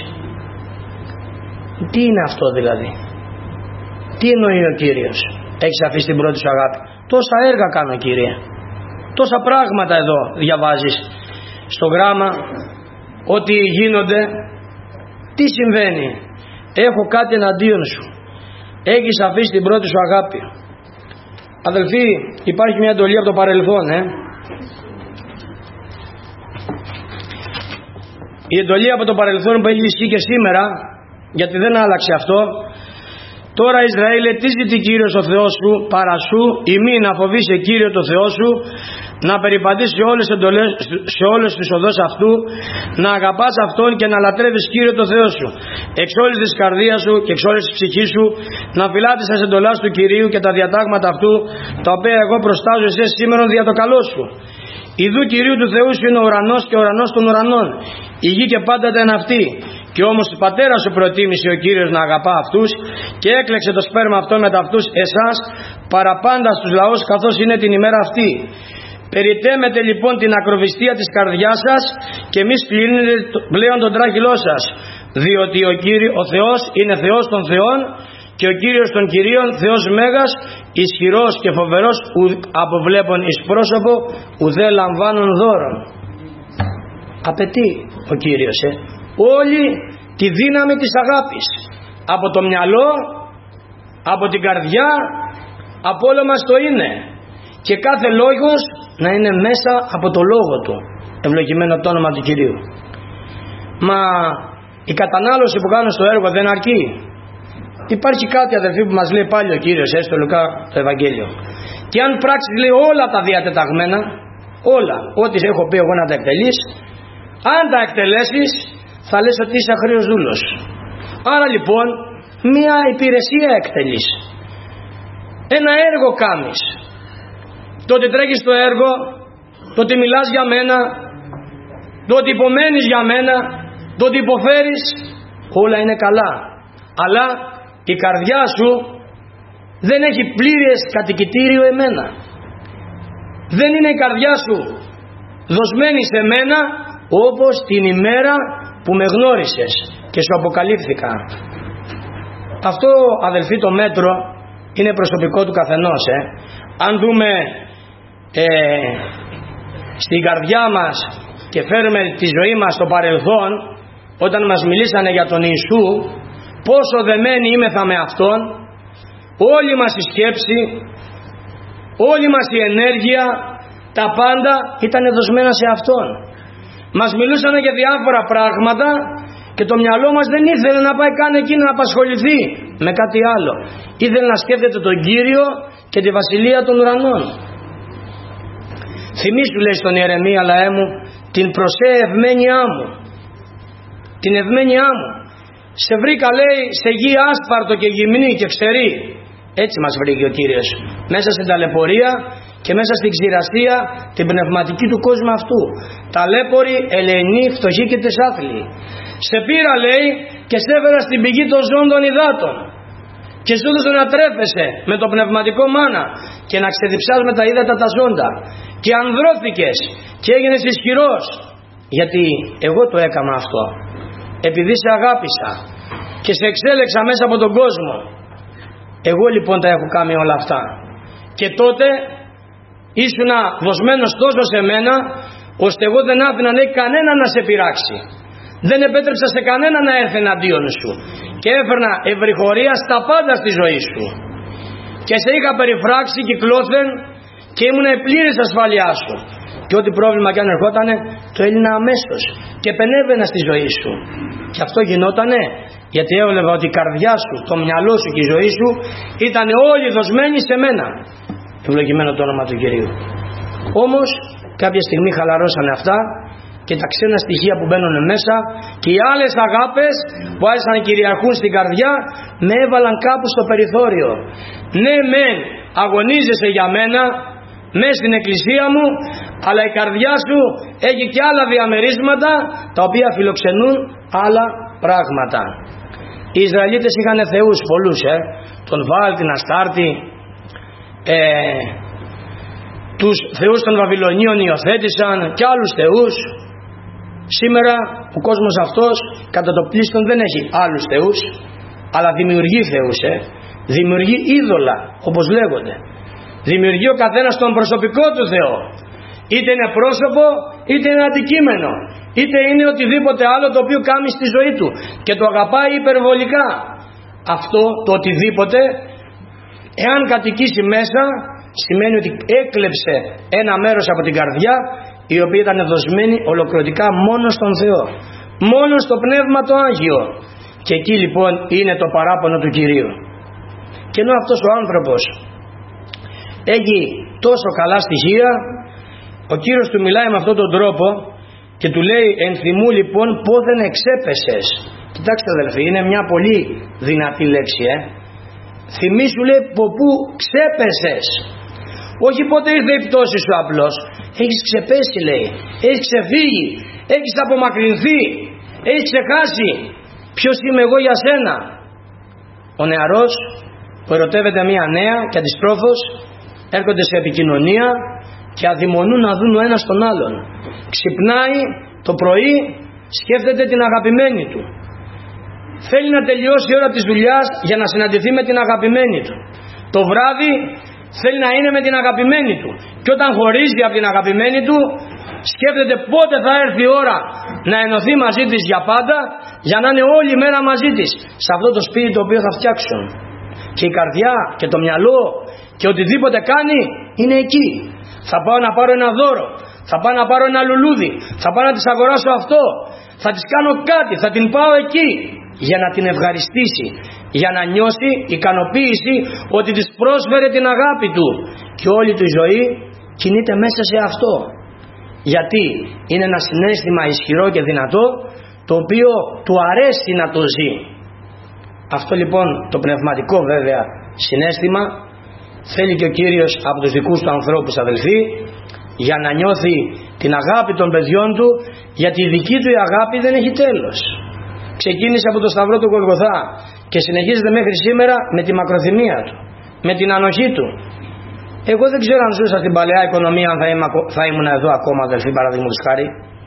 Τι είναι αυτό δηλαδή? Τι εννοεί ο Κύριος? Έχεις αφήσει την πρώτη σου αγάπη? Τόσα έργα κάνω, Κύριε, τόσα πράγματα εδώ διαβάζεις στο γράμμα ότι γίνονται. Τι συμβαίνει? Έχω κάτι εναντίον σου. Έχεις αφήσει την πρώτη σου αγάπη. Αδελφοί, υπάρχει μια εντολή από το παρελθόν. Η εντολή από το παρελθόν που έχει ισχύει και σήμερα, γιατί δεν άλλαξε αυτό. Τώρα Ισραήλ, τι ζητεί Κύριος ο Θεός σου παρά σου, ημί να φοβήσει Κύριο το Θεό σου, να περιπατήσεις σε όλες τις οδούς αυτού, να αγαπάς Αυτόν και να λατρεύεις Κύριο το Θεό σου εξ όλης της καρδίας σου και εξ όλης της ψυχής σου, να φυλάτεις τα εντολάς του Κυρίου και τα διατάγματα αυτού, τα οποία εγώ προστάζω εσές σήμερα δια το καλό σου. Ιδού Κυρίου του Θεού σου είναι ο ουρανός και ο ουρανός των ουρανών, η γη και πάντα τα είναι αυτή, Και όμως η πατέρα σου προτίμησε ο Κύριος να αγαπά αυτούς και έκλεξε το σπέρμα αυτό μετά αυτούς εσάς παραπάντα στους λαούς καθώς είναι την ημέρα αυτή. Περιτέμετε λοιπόν την ακροβιστία της καρδιάς σας και μη σκληρύνετε πλέον τον τράχυλό σας, διότι ο Θεός είναι Θεός των Θεών και ο Κύριος των Κυρίων, Θεός Μέγας, ισχυρός και φοβερός, αποβλέπων εις πρόσωπο, ουδέ λαμβάνων δώρων. Απαιτεί ο Κύριος όλη τη δύναμη της αγάπης, από το μυαλό, από την καρδιά, από όλο μας το είναι, και κάθε λόγος να είναι μέσα από το λόγο του. Ευλογημένο το όνομα του Κυρίου. Μα η κατανάλωση που κάνω στο έργο δεν αρκεί. Υπάρχει κάτι, αδελφοί, που μας λέει πάλι ο Κύριος στο Λουκά το Ευαγγέλιο. Και αν πράξεις, λέει, όλα τα διατεταγμένα, όλα, ό,τι έχω πει εγώ να τα εκτελείς, αν τα εκτελέσεις θα λες ότι είσαι αχρήος δούλος. Άρα λοιπόν μία υπηρεσία εκτελείς, ένα έργο κάνεις. Το ότι τρέχεις στο έργο, το ότι μιλάς για μένα, το ότι υπομένεις για μένα, το ότι υποφέρεις, όλα είναι καλά. Αλλά η καρδιά σου δεν έχει πλήρες κατοικητήριο εμένα. Δεν είναι η καρδιά σου δοσμένη σε μένα όπως την ημέρα που με γνώρισες και σου αποκαλύφθηκα. Αυτό, αδελφοί, το μέτρο είναι προσωπικό του καθενός. Αν δούμε στην καρδιά μας και φέρουμε τη ζωή μας στο παρελθόν, όταν μας μιλήσανε για τον Ιησού, πόσο δεμένοι είμεθα με Αυτόν, όλη μας η σκέψη, όλη μας η ενέργεια, τα πάντα ήταν δοσμένα σε Αυτόν. Μας μιλούσαν για διάφορα πράγματα και το μυαλό μας δεν ήθελε να πάει καν εκεί να απασχοληθεί με κάτι άλλο. Ήθελε να σκέφτεται τον Κύριο και τη βασιλεία των ουρανών. Θυμήσου, λέει στον Ιερεμία, λαέ μου, την προσέ ευμένειά μου, την ευμένειά μου. Σε βρήκα, λέει, σε γη άσπαρτο και γυμνή και ξερή. Έτσι μας βρήκε ο Κύριος, μέσα στην ταλαιπωρία και μέσα στην ξηρασία την πνευματική του κόσμου αυτού. Ταλέποροι, ελεηνοί, φτωχοί και τεσάθλοι. Σε πήρα, λέει, και σε έφερα στην πηγή των ζώων των υδάτων και σου έδωσα να τρέφεσαι με το πνευματικό μάνα και να ξεδιψάς με τα ύδατα τα ζώντα, και ανδρώθηκες και έγινες ισχυρός, γιατί εγώ το έκανα αυτό, επειδή σε αγάπησα και σε εξέλεξα μέσα από τον κόσμο. Εγώ λοιπόν τα έχω κάνει όλα αυτά. Και τότε ήσουνα δοσμένος τόσο σε μένα, ώστε εγώ δεν άφηνα, λέει, κανένα να σε πειράξει. Δεν επέτρεψα σε κανένα να έρθει εναντίον σου και έφερνα ευρυχωρία στα πάντα στη ζωή σου. Και σε είχα περιφράξει κυκλώθεν και ήμουν η πλήρης ασφαλειά σου. Και ό,τι πρόβλημα κι αν ερχότανε, το έλυνα αμέσως και επενέβαινα στη ζωή σου. Και αυτό γινότανε γιατί έβλεπα ότι η καρδιά σου, το μυαλό σου και η ζωή σου ήταν όλοι δοσμένοι σε μένα. Ευλογημένο το όνομα του Κυρίου. Όμως κάποια στιγμή χαλαρώσανε αυτά και τα ξένα στοιχεία που μπαίνουν μέσα και οι άλλες αγάπες που άρχισαν να κυριαρχούν στην καρδιά με έβαλαν κάπου στο περιθώριο. Ναι, μεν αγωνίζεσαι για μένα μέσα στην εκκλησία μου, αλλά η καρδιά σου έχει και άλλα διαμερίσματα τα οποία φιλοξενούν άλλα πράγματα. Οι Ισραηλίτες είχαν θεούς πολλούς, τον Βάλ, την Αστάρτη, τους θεούς των Βαβυλωνίων υιοθέτησαν και άλλους θεούς. Σήμερα ο κόσμος αυτός κατά το πλήστον δεν έχει άλλους θεούς, αλλά δημιουργεί θεούς, δημιουργεί είδωλα, όπως λέγονται. Δημιουργεί ο καθένας τον προσωπικό του Θεό, είτε είναι πρόσωπο είτε είναι αντικείμενο, είτε είναι οτιδήποτε άλλο το οποίο κάνει στη ζωή του και το αγαπάει υπερβολικά. Αυτό το οτιδήποτε, εάν κατοικήσει μέσα, σημαίνει ότι έκλεψε ένα μέρος από την καρδιά, η οποία ήταν δοσμένη ολοκληρωτικά μόνο στον Θεό, μόνο στο Πνεύμα το Άγιο. Και εκεί λοιπόν είναι το παράπονο του Κυρίου. Και ενώ αυτός ο άνθρωπος έχει τόσο καλά στοιχεία, ο Κύριος του μιλάει με αυτόν τον τρόπο και του λέει, ενθυμού λοιπόν πόθεν εξέπεσες. Κοιτάξτε αδελφοί, είναι μια πολύ δυνατή λέξη. Θυμήσου, λέει, από πού ξέπεσες. Όχι πότε ήρθε η πτώση σου απλώς. Έχεις ξεπέσει, λέει. Έχεις ξεφύγει. Έχεις απομακρυνθεί. Έχεις ξεχάσει Ποιος είμαι εγώ για σένα? Ο νεαρός που ερωτεύεται μια νέα και αντιστρόφως έρχονται σε επικοινωνία και αδειμονούν να δουν ο ένας τον άλλον. Ξυπνάει το πρωί, σκέφτεται την αγαπημένη του. Θέλει να τελειώσει η ώρα της δουλειάς για να συναντηθεί με την αγαπημένη του. Το βράδυ θέλει να είναι με την αγαπημένη του. Και όταν χωρίζει από την αγαπημένη του, σκέφτεται πότε θα έρθει η ώρα να ενωθεί μαζί της για πάντα, για να είναι όλη η μέρα μαζί της σε αυτό το σπίτι το οποίο θα φτιάξουν. Και η καρδιά και το μυαλό και οτιδήποτε κάνει είναι εκεί. Θα πάω να πάρω ένα δώρο, θα πάω να πάρω ένα λουλούδι, θα πάω να της αγοράσω αυτό, θα της κάνω κάτι, θα την πάω εκεί για να την ευχαριστήσει, για να νιώσει ικανοποίηση ότι της πρόσφερε την αγάπη του, και όλη του η ζωή κινείται μέσα σε αυτό, γιατί είναι ένα συναίσθημα ισχυρό και δυνατό, το οποίο του αρέσει να το ζει. Αυτό λοιπόν το πνευματικό βέβαια συναίσθημα θέλει και ο Κύριος από τους δικούς του ανθρώπους, αδελφοί, για να νιώθει την αγάπη των παιδιών του, γιατί η δική του η αγάπη δεν έχει τέλος. Ξεκίνησε από το σταυρό του Γολγοθά και συνεχίζεται μέχρι σήμερα με τη μακροθυμία του, με την ανοχή του. Εγώ δεν ξέρω αν ζούσα στην παλαιά οικονομία, αν θα ήμουν εδώ ακόμα, αδελφοί, παραδείγματος χάρη.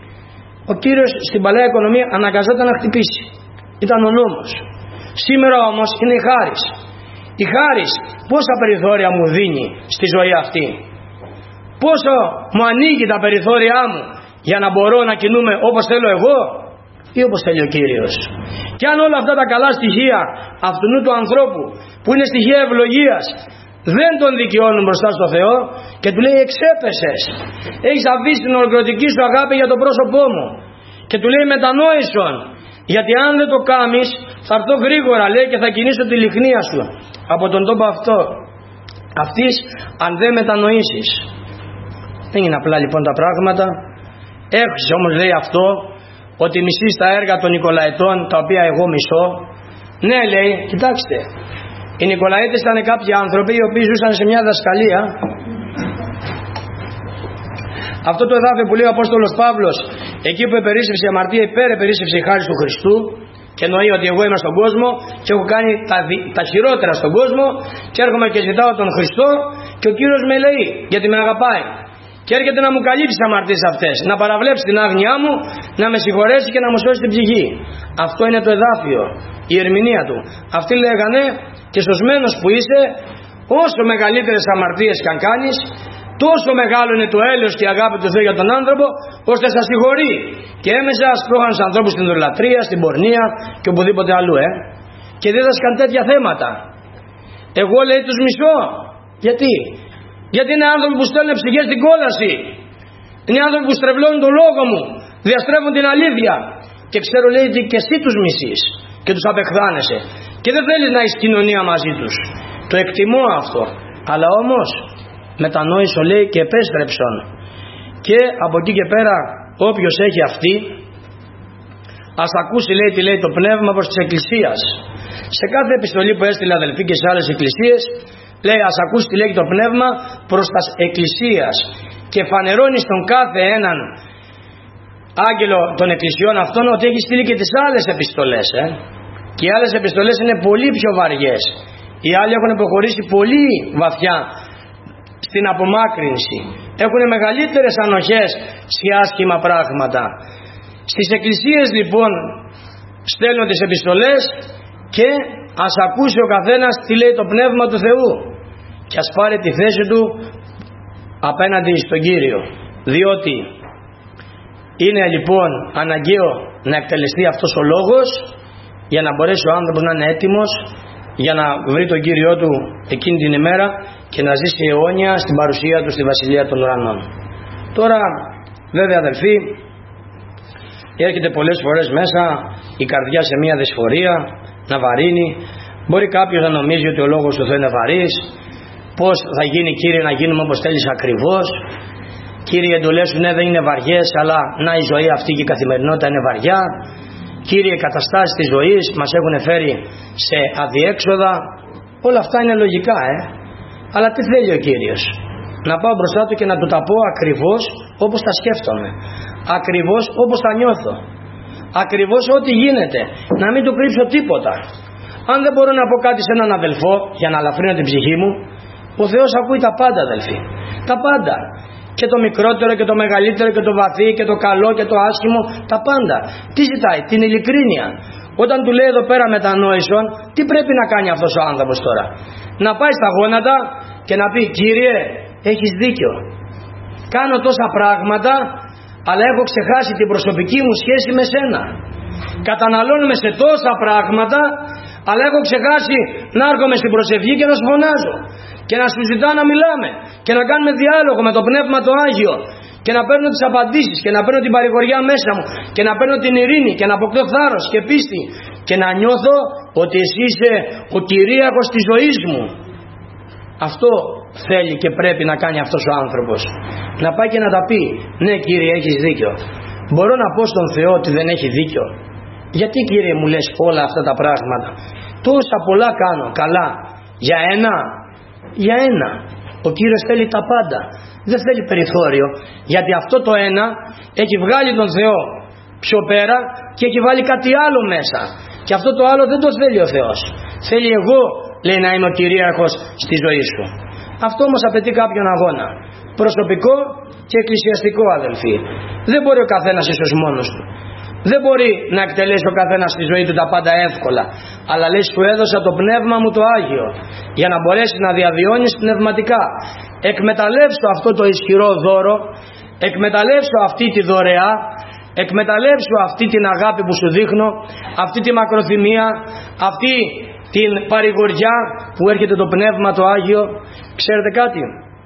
Ο Κύριος στην παλαιά οικονομία αναγκαζόταν να χτυπήσει. Ήταν ο νόμος. Σήμερα όμως είναι η χάρις. Η χάρις πόσα περιθώρια μου δίνει στη ζωή αυτή. Πόσο μου ανοίγει τα περιθώριά μου για να μπορώ να κινούμε όπως θέλω εγώ ή όπως θέλει ο Κύριος. Και αν όλα αυτά τα καλά στοιχεία αυτού του ανθρώπου, που είναι στοιχεία ευλογίας, δεν τον δικαιώνουν μπροστά στο Θεό και του λέει εξέπεσες, έχεις αφήσει την ολοκληρωτική σου αγάπη για το πρόσωπό μου, και του λέει μετανόησον, γιατί αν δεν το κάνεις θα έρθω γρήγορα, λέει, και θα κινήσω τη λιχνία σου από τον τόπο αυτό αυτής, αν δεν μετανοήσεις. Δεν είναι απλά λοιπόν τα πράγματα. Έχεις όμως, λέει, αυτό ότι μισείς τα έργα των Νικολαετών, τα οποία εγώ μισώ. Ναι, λέει, κοιτάξτε, οι Νικολαίτες ήταν κάποιοι άνθρωποι οι οποίοι ζούσαν σε μια δασκαλία. Αυτό το εδάφιο που λέει ο Απόστολος Παύλος, εκεί που επερίσσευσε αμαρτία, υπερεπερίσσευσε η χάρη του Χριστού, και εννοεί ότι εγώ είμαι στον κόσμο και έχω κάνει τα χειρότερα στον κόσμο και έρχομαι και ζητάω τον Χριστό και ο Κύριος με λέει, γιατί με αγαπάει, και έρχεται να μου καλύψει τις αμαρτίες αυτές, να παραβλέψει την άγνοιά μου, να με συγχωρέσει και να μου σώσει την ψυχή. Αυτό είναι το εδάφιο, η ερμηνεία του. Αυτοί λέγανε, και σωσμένος που είσαι, όσο μεγαλύτερες αμαρτίες και αν κάνεις, τόσο μεγάλο είναι το έλεος και η αγάπη του Θεού για τον άνθρωπο, ώστε σας συγχωρεί. Και έμεσα σπρώχαν τους ανθρώπους στην δολατρία, στην πορνεία και οπουδήποτε αλλού, και δίδασκαν τέτοια θέματα. Εγώ, λέει, τους μισώ. Γιατί είναι άνθρωποι που στέλνουν ψυχές στην κόλαση, είναι άνθρωποι που στρεβλώνουν τον λόγο μου, διαστρέφουν την αλήθεια, και ξέρω, λέει, ότι και εσύ τους μισείς και τους απεχθάνεσαι και δεν θέλεις να έχεις κοινωνία μαζί τους. Το εκτιμώ αυτό, αλλά όμως μετανόησο, λέει, και επέστρεψον. Και από εκεί και πέρα όποιος έχει αυτή, ας ακούσει, λέει, τι λέει το πνεύμα προς της Εκκλησίας. Σε κάθε επιστολή που έστειλε, αδελφοί, και σε άλλες εκκλησίες, λέει, ας ακούσει τι λέει το πνεύμα προς τας Εκκλησίας, και φανερώνει στον κάθε έναν άγγελο των εκκλησιών αυτών ότι έχει στείλει και τις άλλες επιστολές, και οι άλλες επιστολές είναι πολύ πιο βαριές. Οι άλλοι έχουν προχωρήσει πολύ βαθιά στην απομάκρυνση, έχουν μεγαλύτερες ανοχές σε άσχημα πράγματα. Στις εκκλησίες λοιπόν στέλνουν τις επιστολές, και ας ακούσει ο καθένας τι λέει το Πνεύμα του Θεού και ας πάρει τη θέση του απέναντι στον Κύριο, διότι είναι λοιπόν αναγκαίο να εκτελεστεί αυτός ο λόγος για να μπορέσει ο άνθρωπος να είναι έτοιμος για να βρει τον Κύριό του εκείνη την ημέρα και να ζήσει αιώνια στην παρουσία του στη Βασιλεία των Ουρανών. Τώρα βέβαια, αδελφοί, έρχεται πολλές φορές μέσα η καρδιά σε μια δυσφορία, να βαρύνει. Μπορεί κάποιος να νομίζει ότι ο λόγος του Θεού είναι βαρύς. Πώς θα γίνει, Κύριε, να γίνουμε όπως θέλεις ακριβώς? Κύριε, οι εντολές σου, ναι, δεν είναι βαριές, αλλά να, η ζωή αυτή και η καθημερινότητα είναι βαριά. Κύριε, οι καταστάσεις της ζωής μας έχουν φέρει σε αδιέξοδα. Όλα αυτά είναι λογικά, αλλά τι θέλει ο Κύριος? Να πάω μπροστά του και να του τα πω ακριβώς όπως τα σκέφτομαι, ακριβώς όπως τα νιώθω, ακριβώς ό,τι γίνεται, να μην του κρύψω τίποτα. Αν δεν μπορώ να πω κάτι σε έναν αδελφό για να ελαφρύνω την ψυχή μου, ο Θεός ακούει τα πάντα, αδελφοί, τα πάντα, και το μικρότερο και το μεγαλύτερο και το βαθύ και το καλό και το άσχημο, τα πάντα. Τι ζητάει? Την ειλικρίνεια. Όταν του λέει εδώ πέρα μετανόησον, τι πρέπει να κάνει αυτός ο άνθρωπος τώρα? Να πάει στα γόνατα και να πει, Κύριε, έχεις δίκιο, κάνω τόσα πράγματα, αλλά έχω ξεχάσει την προσωπική μου σχέση με σένα. Καταναλώνουμε σε τόσα πράγματα, αλλά έχω ξεχάσει να έρχομαι στην προσευχή και να σου φωνάζω και να σου ζητάω να μιλάμε και να κάνουμε διάλογο με το Πνεύμα το Άγιο και να παίρνω τις απαντήσεις και να παίρνω την παρηγοριά μέσα μου και να παίρνω την ειρήνη και να αποκτώ θάρρος και πίστη και να νιώθω ότι εσύ είσαι ο κυρίαρχος της ζωής μου. Αυτό θέλει και πρέπει να κάνει αυτός ο άνθρωπος. Να πάει και να τα πει, ναι Κύριε, έχεις δίκιο. Μπορώ να πω στον Θεό ότι δεν έχει δίκιο? Γιατί Κύριε μου λες όλα αυτά τα πράγματα? Τόσα πολλά κάνω, καλά. Για ένα. Ο Κύριος θέλει τα πάντα. Δεν θέλει περιθώριο. Γιατί αυτό το ένα έχει βγάλει τον Θεό πιο πέρα και έχει βάλει κάτι άλλο μέσα. Και αυτό το άλλο δεν το θέλει ο Θεός. Θέλει εγώ, λέει, να είμαι ο κυρίαρχος στη ζωή σου. Αυτό όμως απαιτεί κάποιον αγώνα. Προσωπικό και εκκλησιαστικό, αδελφοί. Δεν μπορεί ο καθένας ίσως μόνος του. Δεν μπορεί να εκτελέσει ο καθένας στη ζωή του τα πάντα εύκολα. Αλλά λέει, σου έδωσα το πνεύμα μου το Άγιο για να μπορέσει να διαβιώνεις πνευματικά. Εκμεταλλεύσου αυτό το ισχυρό δώρο, εκμεταλλεύσου αυτή τη δωρεά, εκμεταλλεύσου αυτή την αγάπη που σου δείχνω, αυτή τη μακροθυμία, αυτή την παρηγοριά που έρχεται το πνεύμα το Άγιο. Ξέρετε κάτι?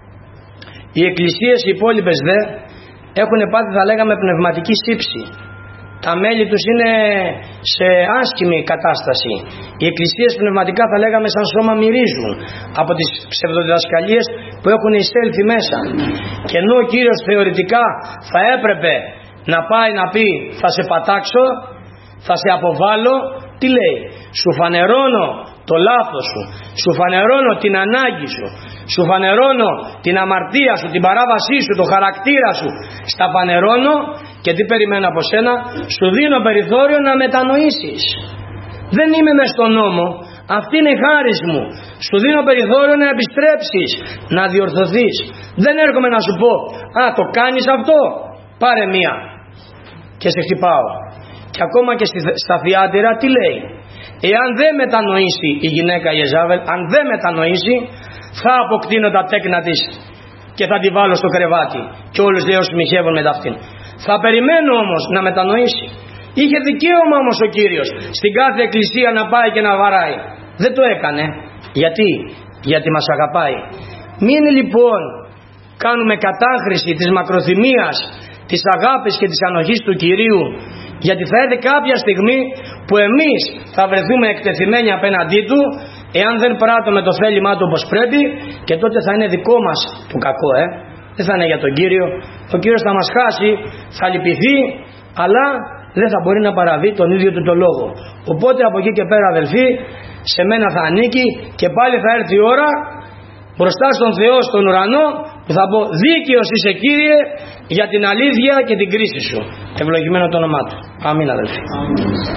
Οι εκκλησίες οι υπόλοιπες δε έχουν πάθει, θα λέγαμε, πνευματική σύψη. Τα μέλη τους είναι σε άσχημη κατάσταση. Οι εκκλησίες πνευματικά, θα λέγαμε, σαν σώμα μυρίζουν από τις ψευδοδιδασκαλίες που έχουν εισέλθει μέσα. Και ενώ ο Κύριος θεωρητικά θα έπρεπε να πάει να πει, θα σε πατάξω, θα σε αποβάλω, τι λέει? Σου φανερώνω το λάθος σου, σου φανερώνω την ανάγκη σου, σου φανερώνω την αμαρτία σου, την παράβασή σου, το χαρακτήρα σου, στα φανερώνω. Και τι περιμένω από σένα? Σου δίνω περιθώριο να μετανοήσεις. Δεν είμαι μες στον νόμο, αυτή είναι η χάρις μου. Σου δίνω περιθώριο να επιστρέψεις, να διορθωθείς. Δεν έρχομαι να σου πω, το κάνεις αυτό, πάρε μία και σε χτυπάω. Και ακόμα και στα Θειάτυρα τι λέει? Εάν δεν μετανοήσει η γυναίκα Ιεζάβελ, αν δεν μετανοήσει, θα αποκτήνω τα τέκνα της και θα τη βάλω στο κρεβάτι και όλους λέει όσοι μοιχεύουν μετά αυτήν. Θα περιμένω όμως να μετανοήσει. Είχε δικαίωμα όμως ο Κύριος στην κάθε εκκλησία να πάει και να βαράει. Δεν το έκανε. Γιατί μας αγαπάει. Μην λοιπόν κάνουμε κατάχρηση της μακροθυμίας, της αγάπης και της ανοχής του Κυρίου, γιατί θα έρθει κάποια στιγμή που εμείς θα βρεθούμε εκτεθειμένοι απέναντί του, εάν δεν πράττουμε το θέλημά του όπως πρέπει, και τότε θα είναι δικό μας το κακό, δεν θα είναι για τον Κύριο. Ο Κύριος θα μας χάσει, θα λυπηθεί, αλλά δεν θα μπορεί να παραβεί τον ίδιο του το λόγο. Οπότε από εκεί και πέρα, αδελφοί, σε μένα θα ανήκει και πάλι θα έρθει η ώρα μπροστά στον Θεό στον ουρανό που θα πω, δίκαιος είσαι Κύριε για την αλήθεια και την κρίση σου. Ευλογημένο το όνομά του. Αμήν, αδελφοί.